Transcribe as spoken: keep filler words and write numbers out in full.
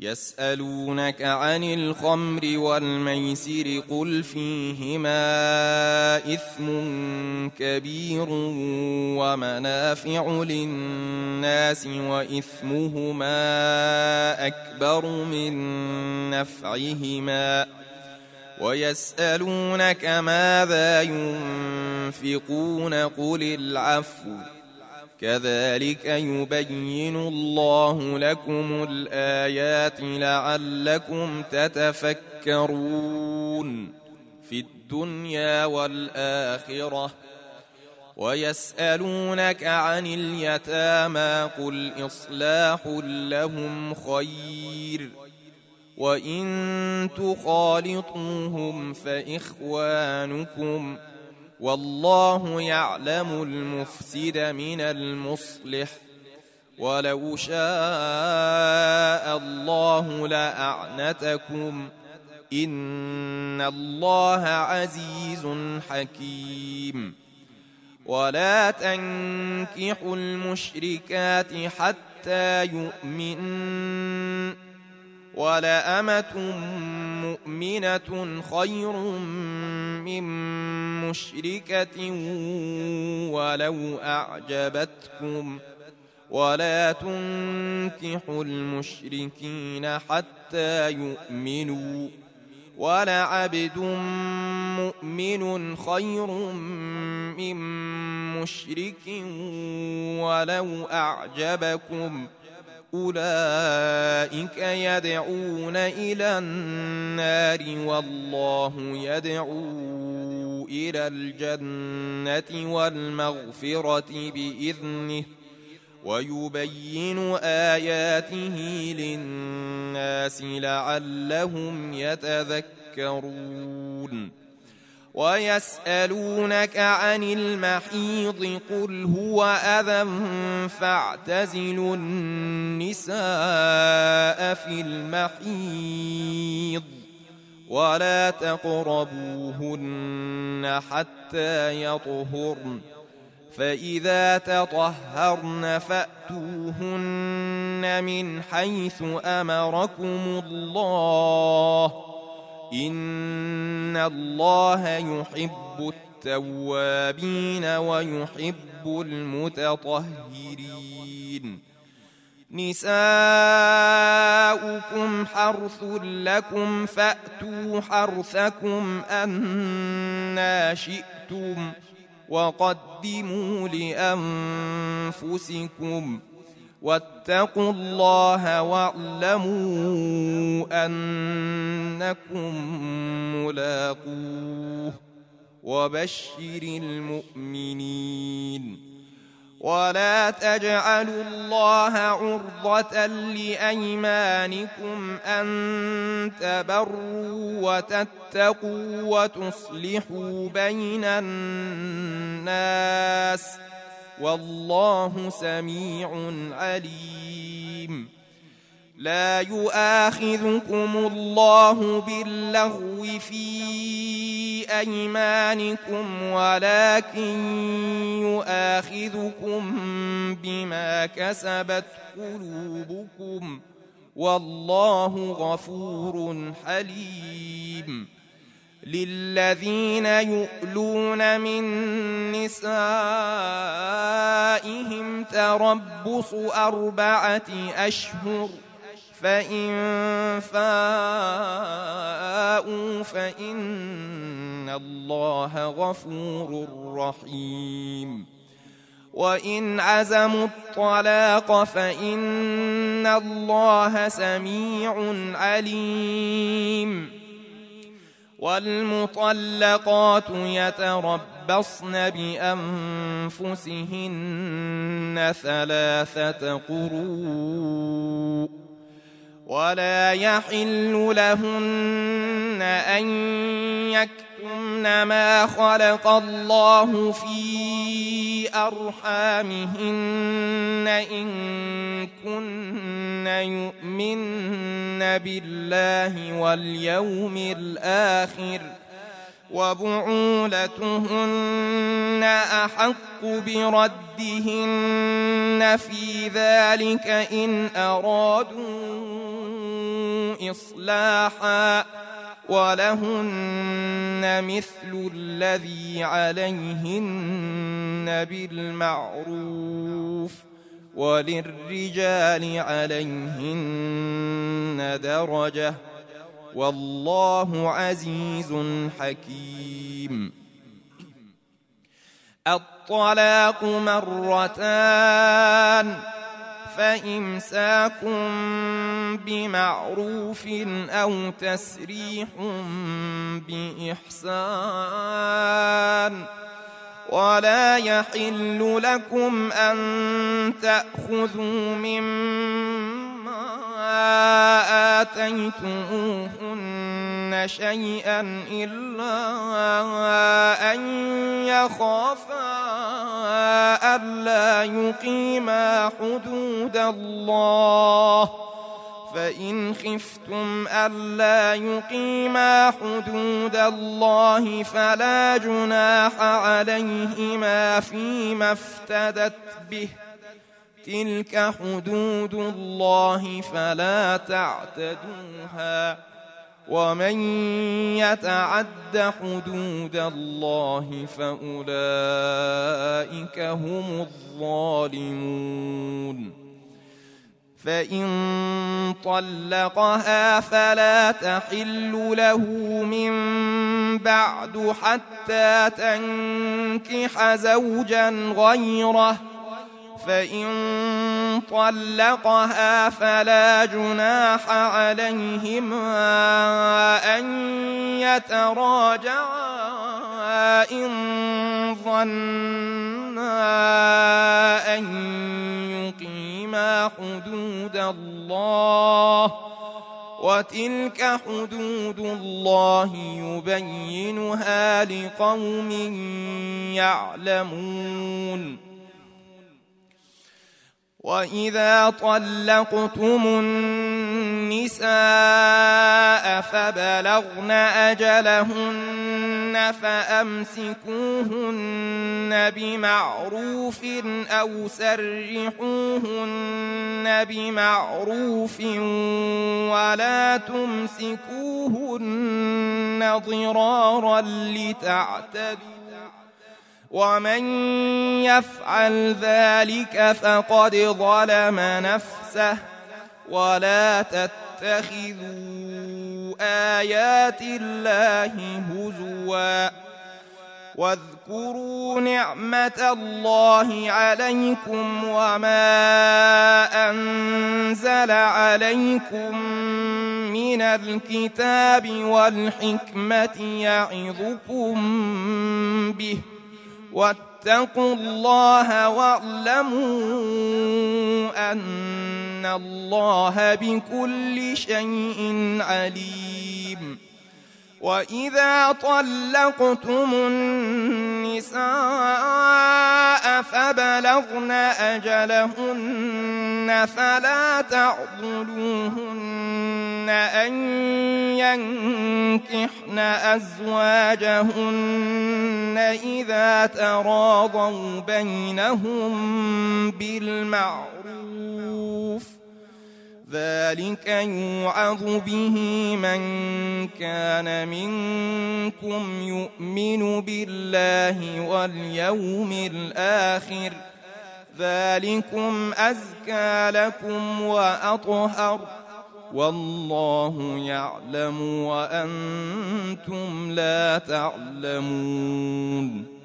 يسألونك عن الخمر والميسر قل فيهما إثم كبير ومنافع للناس وإثمهما أكبر من نفعهما ويسألونك ماذا ينفقون قل العفو كذلك يبين الله لكم الآيات لعلكم تتفكرون في الدنيا والآخرة ويسألونك عن اليتامى قل إصلاح لهم خير وإن تخالطوهم فإخوانكم والله يعلم المفسد من المصلح ولو شاء الله لأعنتكم إن الله عزيز حكيم ولا تنكحوا المشركات حتى يؤمنن ولأمة مؤمنة خير من مشركة ولو أعجبتكم ولا تنكحوا المشركين حتى يؤمنوا ولعبد مؤمن خير من مشرك ولو أعجبكم أولئك يدعون إلى النار والله يدعو إلى الجنة والمغفرة بإذنه ويبين آياته للناس لعلهم يتذكرون ويسألونك عن المحيض قل هو أذى فاعتزلوا النساء في المحيض ولا تقربوهن حتى يطهرن فإذا تطهرن فأتوهن من حيث أمركم الله إن الله يحب التوابين ويحب المتطهرين نساؤكم حرث لكم فأتوا حرثكم أنى شئتم وقدموا لأنفسكم واتقوا الله واعلموا أنكم ملاقوه وبشر المؤمنين ولا تجعلوا الله عرضة لأيمانكم أن تبروا وتتقوا وتصلحوا بين الناس والله سميع عليم لا يؤاخذكم الله باللغو في أيمانكم ولكن يؤاخذكم بما كسبت قلوبكم والله غفور حليم للذين يؤلون من نسائهم تربص أربعة أشهر فإن فاءوا فإن الله غفور رحيم وإن عزموا الطلاق فإن الله سميع عليم والمطلقات يتربصن بأنفسهن ثلاثة قروء ولا يحل لهن أن يكتمن ما خلق الله في أرحامهن إن كن يؤمن بالله واليوم الآخر وبعولتهن أحق بردهن في ذلك إن أرادوا إصلاحا ولهن مثل الذي عليهن بالمعروف وللرجال عليهن درجة والله عزيز حكيم. الطلاق مرتان فإمساك بمعروف أو تسريح بإحسان ولا يحل لكم أن تأخذوا مما آتيتموهن شيئا إلا أن يخافا ألا يقيما حدود الله فإن خفتم ألا يقيما حدود الله فلا جناح عليهما فيما افتدت به تلك حدود الله فلا تعتدوها ومن يتعد حدود الله فأولئك هم الظالمون. فإن طلقها فلا تحل له من بعد حتى تنكح زوجا غيره فإن طلقها فلا جناح عليهما أن يتراجعا إن ظنا أن يقيما حدود الله وتلك حدود الله يبينها لقوم يعلمون. وإذا طلقتم النساء فبلغن أجلهن فأمسكوهن بمعروف أو سرحوهن بمعروف ولا تمسكوهن ضرارا لتعتدوا ومن يفعل ذلك فقد ظلم نفسه ولا تتخذوا آيات الله هزوا واذكروا نعمة الله عليكم وما أنزل عليكم من الكتاب والحكمة يعظكم به واتقوا الله واعلموا أن الله بكل شيء عليم. وإذا طلقتم النساء فبلغن أجلهن فلا تعضلوهن أن ينكحن أزواجهن إذا تراضوا بينهم بالمعروف ذلك يوعظ به من كان منكم يؤمن بالله واليوم الآخر ذلكم أزكى لكم وأطهر والله يعلم وأنتم لا تعلمون.